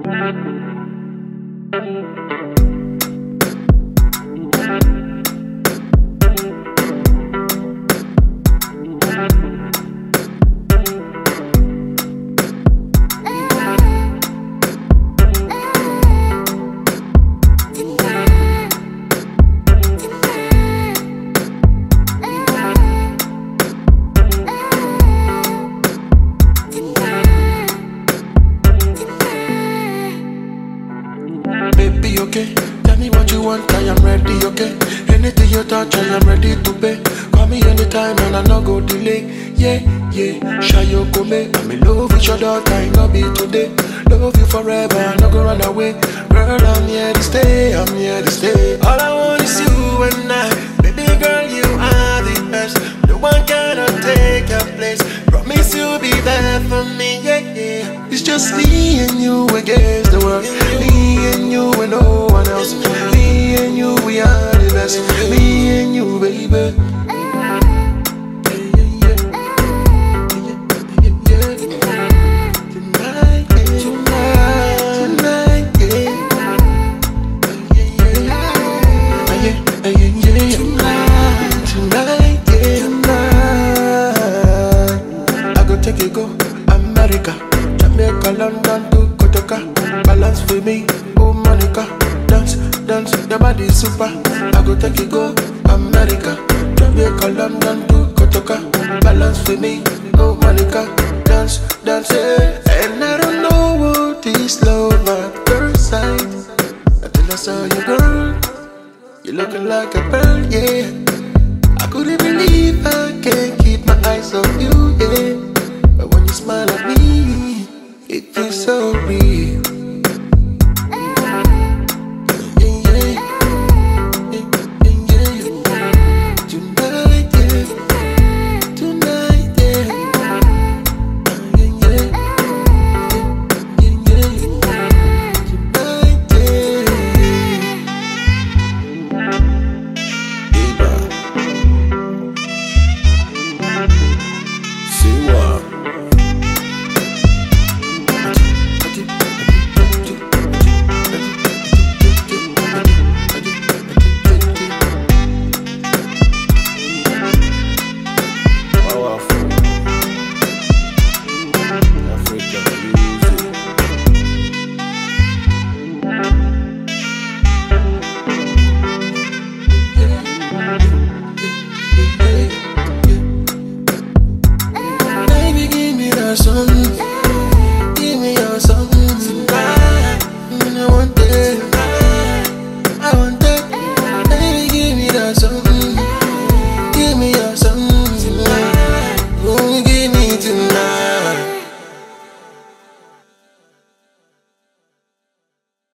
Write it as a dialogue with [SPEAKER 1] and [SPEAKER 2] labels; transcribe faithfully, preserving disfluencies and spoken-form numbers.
[SPEAKER 1] Okay, tell me what you want, I am ready, okay. Anything you touch, I am ready to pay. Call me anytime and I no go delay. Yeah, yeah, shy you go me. I'm in love with your daughter, I no be today. Love you forever, I no go run away. Girl, I'm here to stay, I'm here to stay. All I want is you and I. Baby girl, you are the best. No one cannot take your place. Promise you'll be there for me, yeah, yeah. It's just me and you against the world. Me and you and no one else. Me and you, we are the best. Me and you, baby. Take you go America, Jamaica, London to Kotoka. Balance for me, oh Monica. Dance, dance, your body is super. I go take you go America, Jamaica, London to Kotoka. Balance for me, oh Monica. Dance, dance, yeah. And I don't know what is love at first sight until I saw you, girl. You looking like a pearl, yeah. I couldn't believe I can't keep my eyes off you, yeah. But when you smile at me, it feels so real.